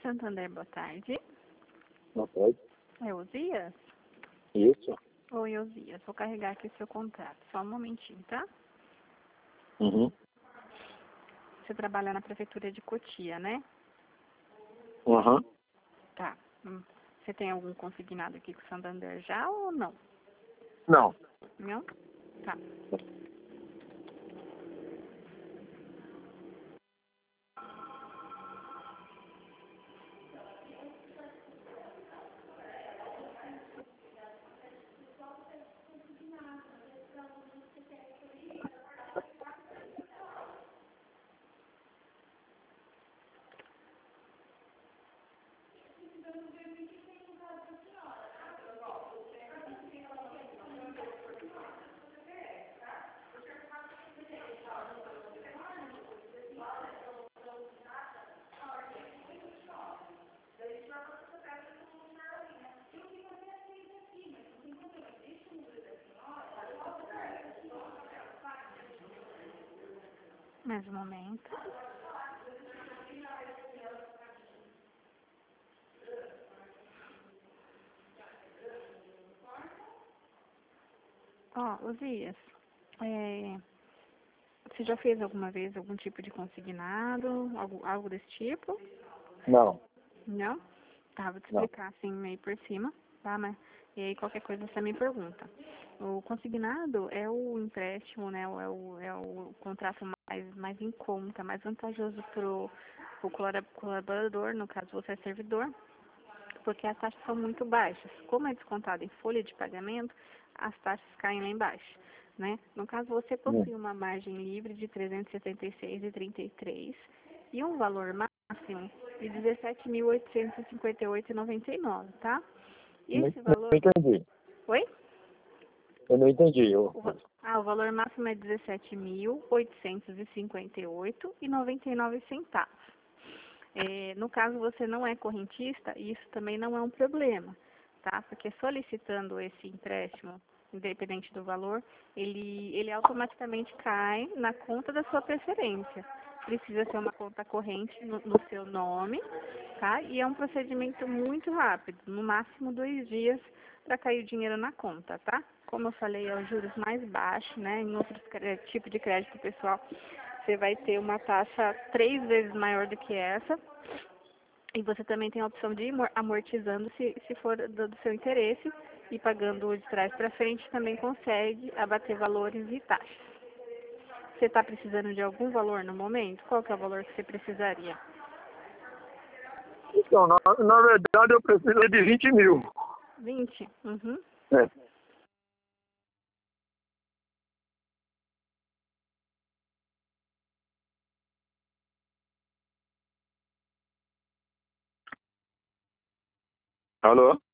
Santander, boa tarde. Não pode? É Osias? Isso. Oi, Osias. Vou carregar aqui o seu contrato. Só um momentinho, tá? Uhum. Você trabalha na prefeitura de Cotia, né? Uhum. Tá. Você tem algum consignado aqui com o Santander já ou não? Não. Não? Tá. Mais um momento. Ó, Osias, você já fez alguma vez algum tipo de consignado, algo desse tipo? Não. Não? Tá, vou te Não. explicar assim meio por cima, tá? Mas, e aí qualquer coisa você me pergunta. O consignado é o empréstimo, né? É o contrato mais em conta, mais vantajoso pro colaborador, no caso você é servidor, porque as taxas são muito baixas. Como é descontado em folha de pagamento, as taxas caem lá embaixo, né? No caso, você possui uma margem livre de 376,33 e um valor máximo de 17.858,99, tá? E Não esse valor... entendi. Oi? Eu não entendi. O valor máximo é 17.858,99 centavos. No caso, você não é correntista, isso também não é um problema, tá? Porque solicitando esse empréstimo, independente do valor, ele automaticamente cai na conta da sua preferência. Precisa ser uma conta corrente no seu nome, tá? E é um procedimento muito rápido, no máximo 2 dias para cair o dinheiro na conta, tá? Como eu falei, é os juros mais baixos, né? Em outros tipos de crédito pessoal, você vai ter uma taxa 3 vezes maior do que essa. E você também tem a opção de ir amortizando se for do seu interesse e pagando de trás para frente também consegue abater valores e taxas. Você está precisando de algum valor no momento? Qual que é o valor que você precisaria? Então, na verdade, eu preciso de 20 mil. 20? Uhum. É. Alô?